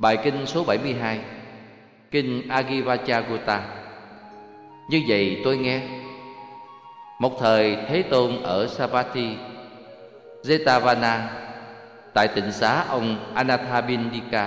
Bài kinh số 72, kinh Agivachagutta. Như vậy tôi nghe, một thời Thế Tôn ở Savatthi, Jetavana, tại tịnh xá ông Anathapindika,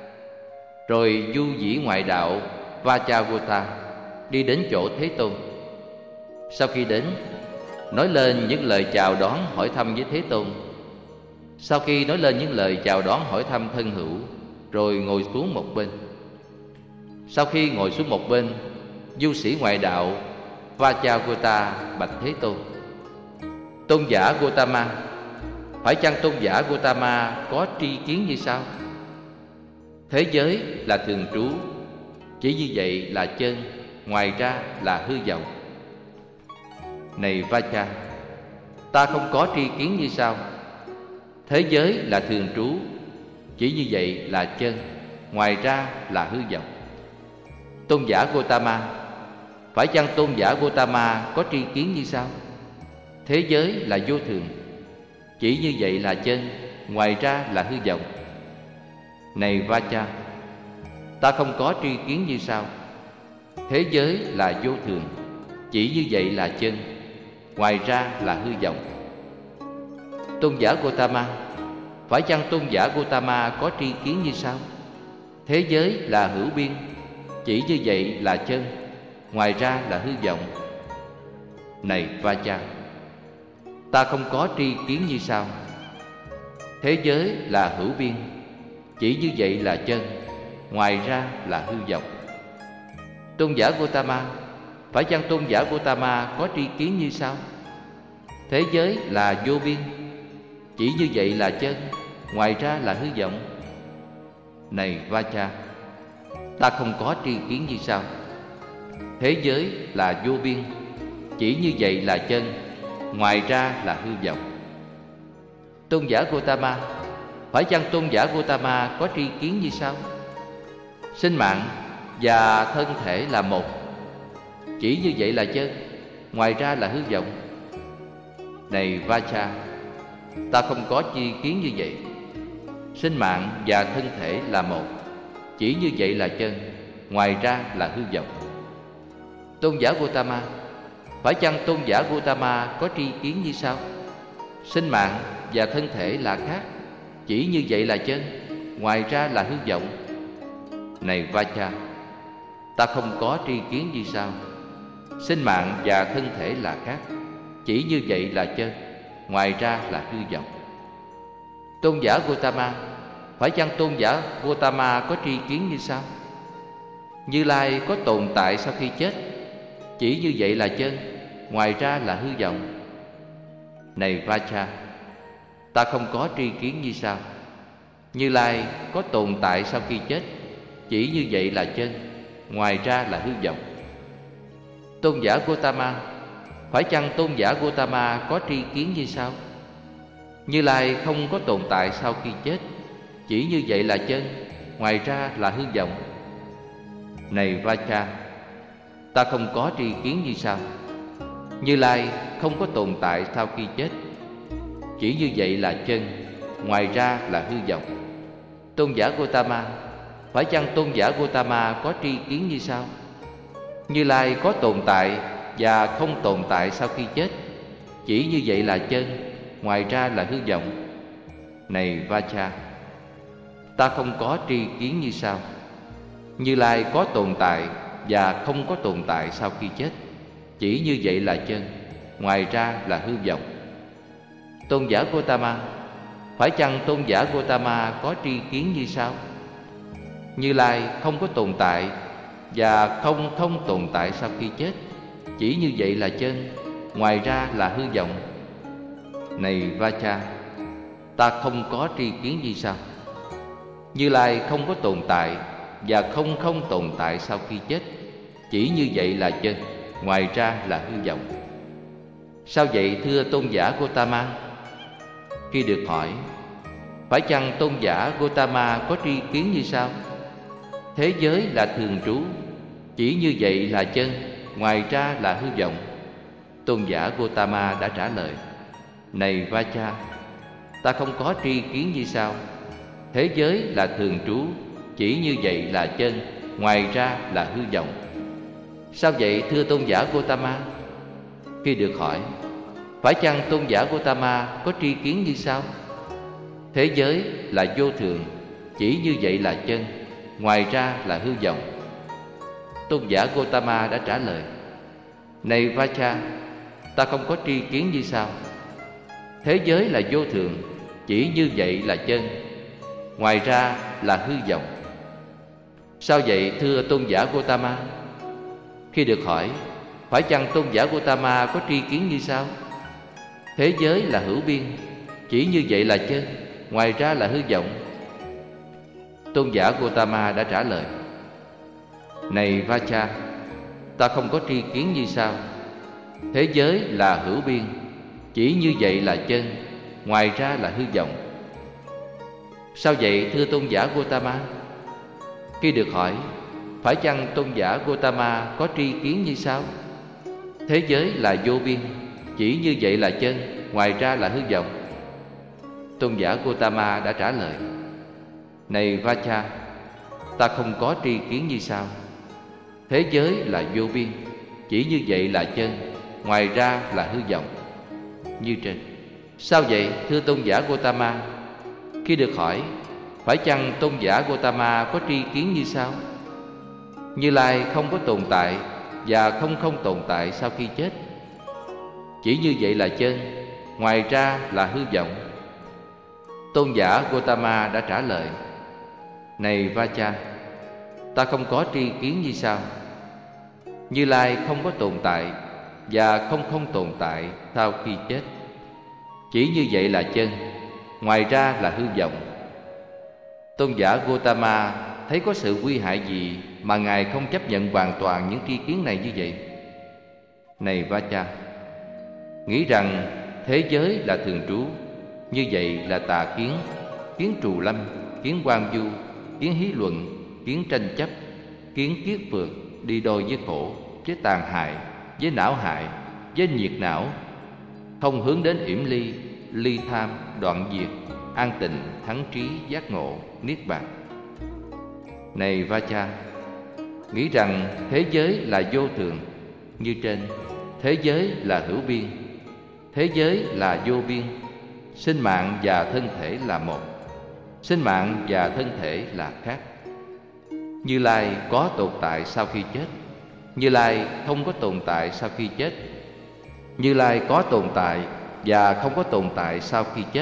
rồi du dĩ ngoại đạo Vajragota đi đến chỗ Thế Tôn. Sau khi đến, nói lên những lời chào đón hỏi thăm với Thế Tôn. Sau khi nói lên những lời chào đón hỏi thăm thân hữu, rồi ngồi xuống một bên. Sau khi ngồi xuống một bên, du sĩ ngoại đạo Vajragota bạch Thế Tôn: Tôn giả Gotama, phải chăng tôn giả Gotama có tri kiến như sau? Thế giới là thường trú, chỉ như vậy là chân, ngoài ra là hư vọng. Này Vacha, ta không có tri kiến như sau. Thế giới là thường trú, chỉ như vậy là chân, ngoài ra là hư vọng. Tôn giả Gotama, phải chăng tôn giả Gotama có tri kiến như sau? Thế giới là vô thường, chỉ như vậy là chân, ngoài ra là hư vọng. Này Vacha, ta không có tri kiến như sau. Thế giới là vô thường, chỉ như vậy là chân, ngoài ra là hư vọng. Tôn giả Gotama, phải chăng tôn giả Gotama có tri kiến như sau? Thế giới là hữu biên, chỉ như vậy là chân, ngoài ra là hư vọng. Này Vacha, ta không có tri kiến như sau. Thế giới là hữu biên, chỉ như vậy là chân, ngoài ra là hư vọng. Tôn giả Gotama, phải chăng tôn giả Gotama có tri kiến như sau? Thế giới là vô biên, chỉ như vậy là chân, ngoài ra là hư vọng. Này Vacha, ta không có tri kiến như sau. Thế giới là vô biên, chỉ như vậy là chân, ngoài ra là hư vọng. Tôn giả Gotama, phải chăng tôn giả Gotama có tri kiến như sau? Sinh mạng và thân thể là một, chỉ như vậy là chân, ngoài ra là hư vọng. Này Vacha, ta không có tri kiến như vậy. Sinh mạng và thân thể là một, chỉ như vậy là chân, ngoài ra là hư vọng. Tôn giả Gotama, phải chăng tôn giả Gotama có tri kiến như sau? Sinh mạng và thân thể là khác, chỉ như vậy là chân, ngoài ra là hư vọng. Này Vacha, ta không có tri kiến như sau. Sinh mạng và thân thể là khác, chỉ như vậy là chân, ngoài ra là hư vọng. Tôn giả Gotama, phải chăng tôn giả Gotama có tri kiến như sau? Như Lai có tồn tại sau khi chết, chỉ như vậy là chân, ngoài ra là hư vọng. Này Vacha, ta không có tri kiến như sau. Như Lai có tồn tại sau khi chết, chỉ như vậy là chân, ngoài ra là hư vọng. Tôn giả Gotama, phải chăng tôn giả Gotama có tri kiến như sau? Như Lai không có tồn tại sau khi chết, chỉ như vậy là chân, ngoài ra là hư vọng. Này Vacha, ta không có tri kiến như sau. Như Lai không có tồn tại sau khi chết, chỉ như vậy là chân, ngoài ra là hư vọng. Tôn giả Gotama, phải chăng tôn giả Gotama có tri kiến như sau? Như Lai có tồn tại và không tồn tại sau khi chết, chỉ như vậy là chân, ngoài ra là hư vọng. Này Vacha, ta không có tri kiến như sau. Như Lai có tồn tại và không có tồn tại sau khi chết, chỉ như vậy là chân, ngoài ra là hư vọng. Tôn giả Gotama, phải chăng tôn giả Gotama có tri kiến như sau? Như Lai không có tồn tại và không tồn tại sau khi chết, chỉ như vậy là chân, ngoài ra là hư vọng. Này Vacha, ta không có tri kiến như sau. Như Lai không có tồn tại và không tồn tại sau khi chết, chỉ như vậy là chân, ngoài ra là hư vọng. Sao vậy thưa tôn giả Gotama? Khi được hỏi, phải chăng tôn giả Gotama có tri kiến như sau? Thế giới là thường trú, chỉ như vậy là chân, ngoài ra là hư vọng. Tôn giả Gotama đã trả lời: Này Vacha, ta không có tri kiến như sau. Thế giới là thường trú, chỉ như vậy là chân, ngoài ra là hư vọng. Sao vậy thưa tôn giả Gotama? Khi được hỏi, phải chăng tôn giả Gotama có tri kiến như sau? Thế giới là vô thường, chỉ như vậy là chân, ngoài ra là hư vọng. Tôn giả Gotama đã trả lời, này Vacha, ta không có tri kiến như sau. Thế giới là vô thường, chỉ như vậy là chân, ngoài ra là hư vọng. Sao vậy thưa tôn giả Gotama? Khi được hỏi, phải chăng tôn giả Gotama có tri kiến như sau? Thế giới là hữu biên, chỉ như vậy là chân, ngoài ra là hư vọng. Tôn giả Gotama đã trả lời, này Vacha, ta không có tri kiến như sau. Thế giới là hữu biên, chỉ như vậy là chân, ngoài ra là hư vọng. Sao vậy thưa tôn giả Gotama? Khi được hỏi, phải chăng tôn giả Gotama có tri kiến như sau? Thế giới là vô biên, chỉ như vậy là chân, ngoài ra là hư vọng. Tôn giả Gotama đã trả lời, này Vacha, ta không có tri kiến như sau. Thế giới là vô biên, chỉ như vậy là chân, ngoài ra là hư vọng. Như trên. Sao vậy thưa tôn giả Gotama? Khi được hỏi, phải chăng tôn giả Gotama có tri kiến như sau? Như Lai không có tồn tại và không tồn tại sau khi chết, chỉ như vậy là chân, ngoài ra là hư vọng. Tôn giả Gotama đã trả lời, này Vacha, ta không có tri kiến như sau. Như Lai không có tồn tại và không tồn tại sau khi chết, chỉ như vậy là chân, ngoài ra là hư vọng. Tôn giả Gotama thấy có sự nguy hại gì mà Ngài không chấp nhận hoàn toàn những tri kiến này như vậy? Này Vacha, nghĩ rằng thế giới là thường trú, như vậy là tà kiến, kiến trù lâm, kiến hoang du, kiến hí luận, kiến tranh chấp, kiến kiết phược, đi đôi với khổ, với tàn hại, với não hại, với nhiệt não, không hướng đến yểm ly, ly tham, đoạn diệt, an tịnh, thắng trí, giác ngộ, niết bàn. Này Vacha, nghĩ rằng thế giới là vô thường, như trên. Thế giới là hữu biên, thế giới là vô biên. Sinh mạng và thân thể là một, sinh mạng và thân thể là khác. Như Lai có tồn tại sau khi chết, Như Lai không có tồn tại sau khi chết. Như Lai có tồn tại và không có tồn tại sau khi chết.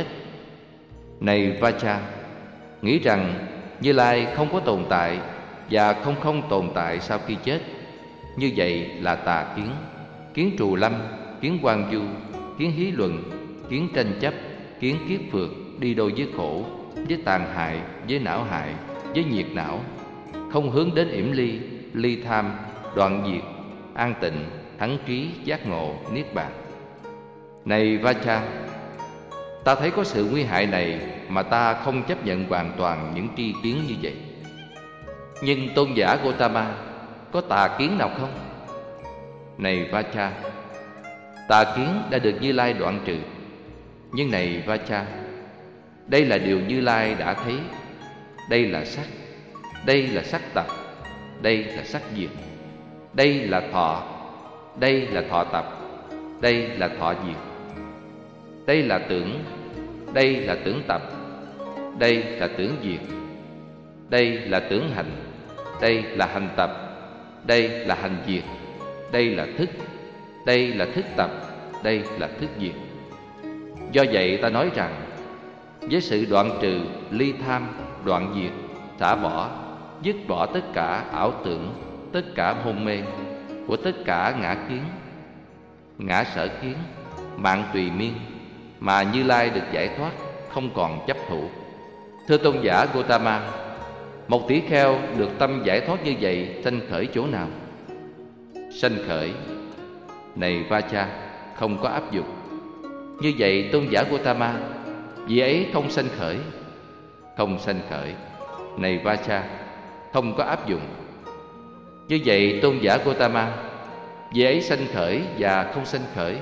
Này Vacha, nghĩ rằng Như Lai không có tồn tại và không tồn tại sau khi chết, như vậy là tà kiến, kiến trù lâm, kiến hoang du, kiến hí luận, kiến tranh chấp, kiến kiết phược, đi đôi với khổ, với tàn hại, với não hại, với nhiệt não, không hướng đến yểm ly, ly tham, đoạn diệt, an tịnh, thắng trí, giác ngộ, niết bàn. Này Vacha, ta thấy có sự nguy hại này mà ta không chấp nhận hoàn toàn những tri kiến như vậy. Nhưng tôn giả Gotama, có tà kiến nào không? Này Vacha, tà kiến đã được Như Lai đoạn trừ. Nhưng này Vacha, đây là điều Như Lai đã thấy. Đây là sắc, đây là sắc tập, đây là sắc diệt, đây là thọ, đây là thọ tập, đây là thọ diệt, đây là tưởng, đây là tưởng tập, đây là tưởng diệt, đây là tưởng hành, đây là hành tập, đây là hành diệt, đây là thức, đây là thức tập, đây là thức diệt. Do vậy ta nói rằng, với sự đoạn trừ, ly tham, đoạn diệt, xả bỏ, dứt bỏ tất cả ảo tưởng, tất cả hôn mê của tất cả ngã kiến, ngã sở kiến, mạng tùy miên, mà Như Lai được giải thoát, không còn chấp thủ. Thưa tôn giả Gotama, một tỷ kheo được tâm giải thoát như vậy sanh khởi chỗ nào? Sanh khởi, này Vacha, không có áp dụng. Như vậy tôn giả Gotama, vị ấy không sanh khởi. Không sanh khởi, này Vacha, không có áp dụng. Như vậy tôn giả Gotama, vị ấy sanh khởi và không sanh khởi.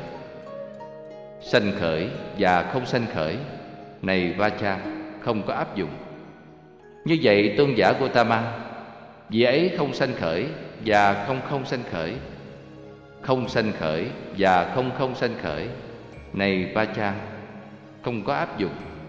Sanh khởi và không sanh khởi, này Vacha, không có áp dụng. Như vậy tôn giả Gotama, vị ấy không sanh khởi và không sanh khởi, không sanh khởi và không sanh khởi. Này Vacha, không có áp dụng.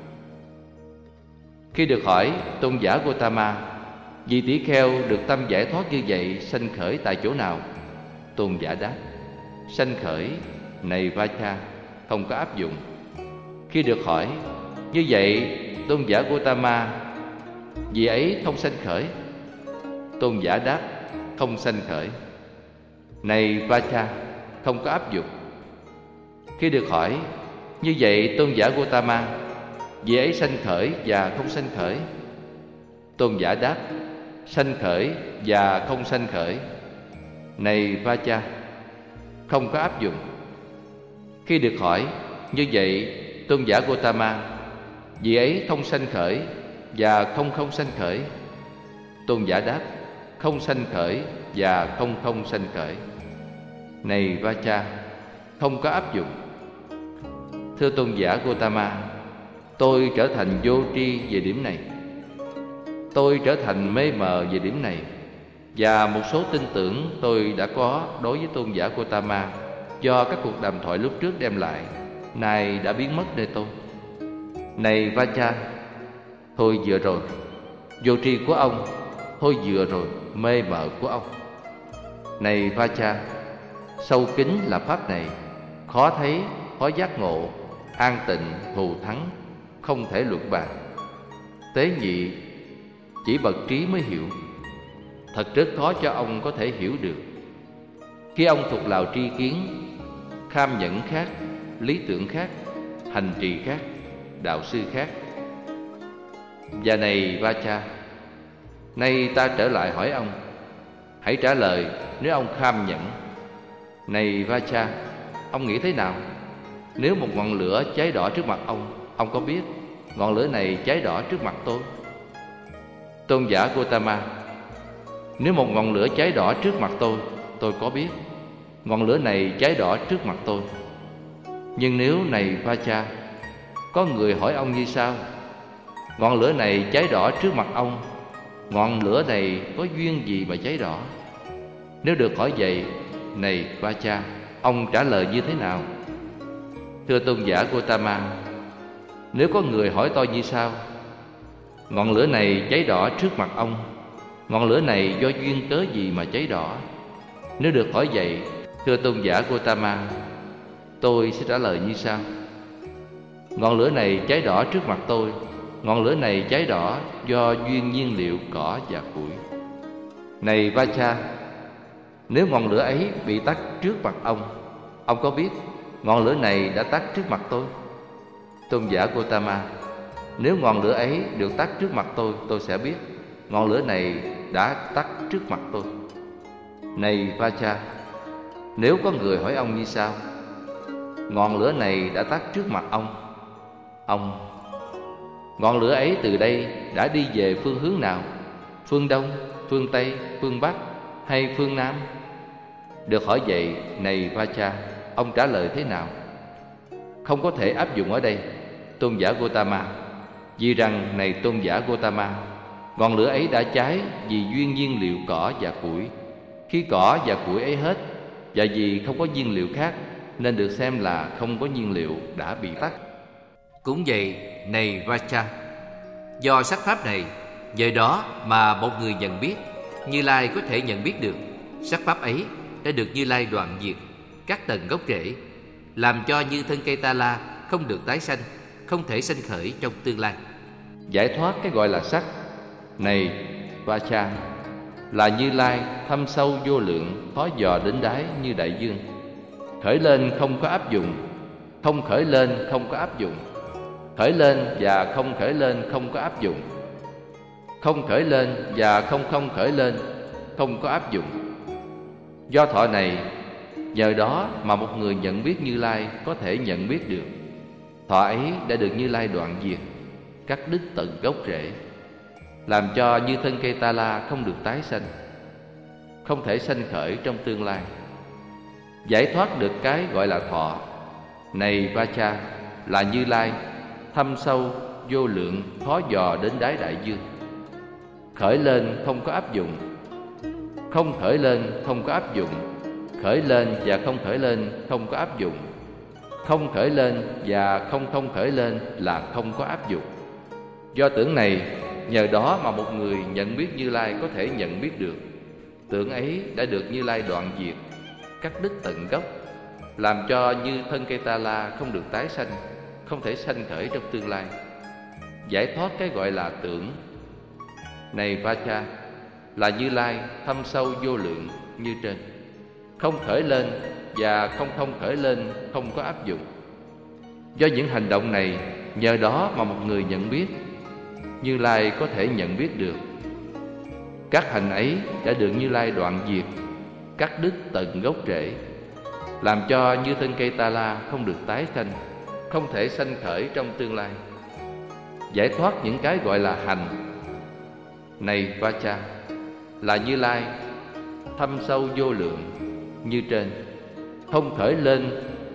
Khi được hỏi tôn giả Gotama, vị tỷ kheo được tâm giải thoát như vậy sanh khởi tại chỗ nào? Tôn giả đáp: sanh khởi, này Vacha, không có áp dụng. Khi được hỏi: như vậy tôn giả Gotama, vị ấy không sanh khởi? Tôn giả đáp: không sanh khởi. Này Vacha, không có áp dụng. Khi được hỏi: như vậy tôn giả Gotama, vị ấy sanh khởi và không sanh khởi? Tôn giả đáp: sanh khởi và không sanh khởi. Này Vacha, không có áp dụng. Khi được hỏi: như vậy tôn giả Gotama, vị ấy không sanh khởi và không sanh khởi? Tôn giả đáp: không sanh khởi và không sanh khởi. Này Vacha, không có áp dụng. Thưa tôn giả Gotama, tôi trở thành vô tri về điểm này. Tôi trở thành mê mờ về điểm này. Và một số tin tưởng tôi đã có đối với tôn giả Gotama do các cuộc đàm thoại lúc trước đem lại, nay đã biến mất nơi tôi. Này Vacha, thôi vừa rồi, vô tri của ông. Thôi vừa rồi, mê mờ của ông. Này Vacha, sâu kín là pháp này, khó thấy, khó giác ngộ, an tịnh, thù thắng, không thể luận bàn. Tế nhị, chỉ bậc trí mới hiểu. Thật rất khó cho ông có thể hiểu được. Khi ông thuộc lào tri kiến, kham nhẫn khác, lý tưởng khác, hành trì khác, đạo sư khác. Và này Vacha, nay ta trở lại hỏi ông, hãy trả lời nếu ông kham nhẫn. Này Vacha, ông nghĩ thế nào? Nếu một ngọn lửa cháy đỏ trước mặt ông có biết ngọn lửa này cháy đỏ trước mặt tôi? Tôn giả Gotama, nếu một ngọn lửa cháy đỏ trước mặt tôi có biết ngọn lửa này cháy đỏ trước mặt tôi. Nhưng nếu, này Vacha, có người hỏi ông như sau: ngọn lửa này cháy đỏ trước mặt ông, ngọn lửa này có duyên gì mà cháy đỏ? Nếu được hỏi vậy, này Vacha, ông trả lời như thế nào? Thưa tôn giả Gotama, nếu có người hỏi tôi như sau: ngọn lửa này cháy đỏ trước mặt ông, ngọn lửa này do duyên cớ gì mà cháy đỏ? Nếu được hỏi vậy, thưa tôn giả Gotama, tôi sẽ trả lời như sau: ngọn lửa này cháy đỏ trước mặt tôi, ngọn lửa này cháy đỏ do duyên nhiên liệu cỏ và củi. Này Vacha, nếu ngọn lửa ấy bị tắt trước mặt ông có biết ngọn lửa này đã tắt trước mặt tôi? Tôn giả Gotama, nếu ngọn lửa ấy được tắt trước mặt tôi sẽ biết ngọn lửa này đã tắt trước mặt tôi. Này Vacha, nếu có người hỏi ông như sau: ngọn lửa này đã tắt trước mặt ông, ngọn lửa ấy từ đây đã đi về phương hướng nào? Phương Đông, phương Tây, phương Bắc hay phương Nam? Được hỏi vậy, này Vacha, ông trả lời thế nào? Không có thể áp dụng ở đây, tôn giả Gotama. Vì rằng, này tôn giả Gotama, ngọn lửa ấy đã cháy vì duyên nhiên liệu cỏ và củi. Khi cỏ và củi ấy hết, và vì không có nhiên liệu khác, nên được xem là không có nhiên liệu đã bị tắt. Cũng vậy, này Vacha, do sắc pháp này, nhờ đó mà một người nhận biết, Như Lai có thể nhận biết được sắc pháp ấy đã được Như Lai đoạn diệt các tầng gốc rễ, làm cho như thân cây ta la không được tái sanh, không thể sanh khởi trong tương lai. Giải thoát cái gọi là sắc này Vacha là Như Lai thâm sâu vô lượng, khó dò đến đáy như đại dương. Khởi lên không có áp dụng, không khởi lên không có áp dụng, khởi lên và không khởi lên không có áp dụng, không khởi lên và không khởi lên không có áp dụng. Do thọ này, nhờ đó mà một người nhận biết Như Lai có thể nhận biết được thọ ấy đã được Như Lai đoạn diệt cắt đứt tận gốc rễ, làm cho như thân cây ta la không được tái sanh, không thể sanh khởi trong tương lai. Giải thoát được cái gọi là thọ này Vacha là Như Lai thâm sâu vô lượng, khó dò đến đáy đại dương. khởi lên không có áp dụng, không khởi lên không có áp dụng, khởi lên và không khởi lên không có áp dụng, không khởi lên và không khởi lên là không có áp dụng. Do tưởng này, nhờ đó mà một người nhận biết Như Lai có thể nhận biết được. Tưởng ấy đã được Như Lai đoạn diệt, cắt đứt tận gốc, làm cho như thân cây ta la không được tái sanh, không thể sanh khởi trong tương lai. Giải thoát cái gọi là tưởng này Vacha là Như Lai thâm sâu vô lượng như trên, không khởi lên và không khởi lên không có áp dụng. Do những hành động này, nhờ đó mà một người nhận biết Như Lai có thể nhận biết được. Các hành ấy đã được Như Lai đoạn diệt, cắt đứt tận gốc rễ, làm cho như thân cây ta la không được tái sanh, không thể sanh khởi trong tương lai. Giải thoát những cái gọi là hành này Vacha là Như Lai thâm sâu vô lượng như trên, không khởi lên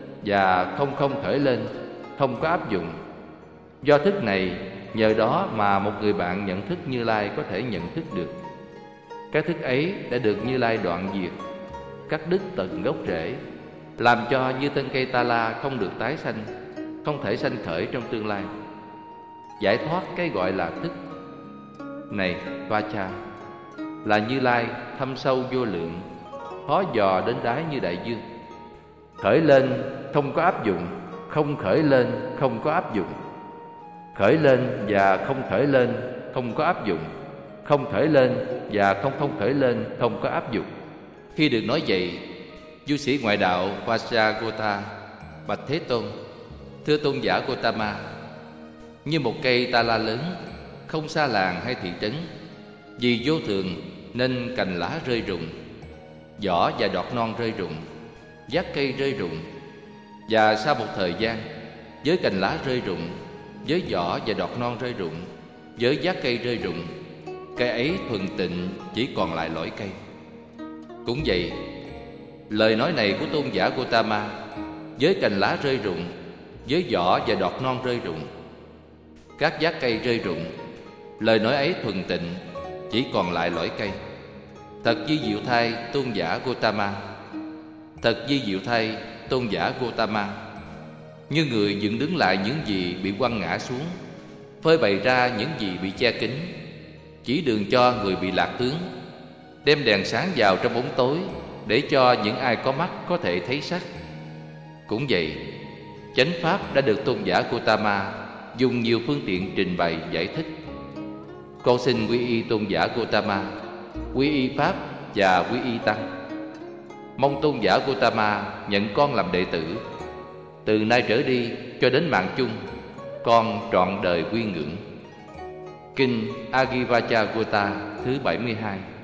và không khởi lên không có áp dụng. Do thức này, nhờ đó mà một người bạn nhận thức Như Lai có thể nhận thức được. Các thức ấy đã được Như Lai đoạn diệt, cắt đứt tận gốc rễ, làm cho như thân cây ta la không được tái sanh, không thể sanh khởi trong tương lai. Giải thoát cái gọi là thức này Vacha là Như Lai thâm sâu vô lượng, khó dò đến đáy như đại dương. Khởi lên không có áp dụng, không khởi lên không có áp dụng, khởi lên và không khởi lên không có áp dụng, không khởi lên và không khởi lên không có áp dụng. Khi được nói vậy, du sĩ ngoại đạo Vajragota bạch Thế Tôn: Thưa tôn giả Gotama, như một cây ta la lớn, không xa làng hay thị trấn, vì vô thường nên cành lá rơi rụng, vỏ và đọt non rơi rụng, giác cây rơi rụng. Và sau một thời gian, với cành lá rơi rụng, với vỏ và đọt non rơi rụng, với giác cây rơi rụng, cây ấy thuần tịnh chỉ còn lại lõi cây. Cũng vậy, lời nói này của tôn giả Gotama, với cành lá rơi rụng, với vỏ và đọt non rơi rụng, các giác cây rơi rụng, lời nói ấy thuần tịnh chỉ còn lại lõi cây. Thật vi diệu thay tôn giả Gotama, thật vi diệu thay tôn giả Gotama. Như người dựng đứng lại những gì bị quăng ngã xuống, phơi bày ra những gì bị che kín, chỉ đường cho người bị lạc hướng, đem đèn sáng vào trong bóng tối, để cho những ai có mắt có thể thấy sắc. Cũng vậy, chánh pháp đã được tôn giả Gotama dùng nhiều phương tiện trình bày giải thích. Con xin quy y tôn giả Gotama, quy y pháp và quy y tăng. Mong tôn giả Gotama nhận con làm đệ tử. Từ nay trở đi cho đến mạng chung, con trọn đời quy ngưỡng. Kinh Agivacchagota thứ 72.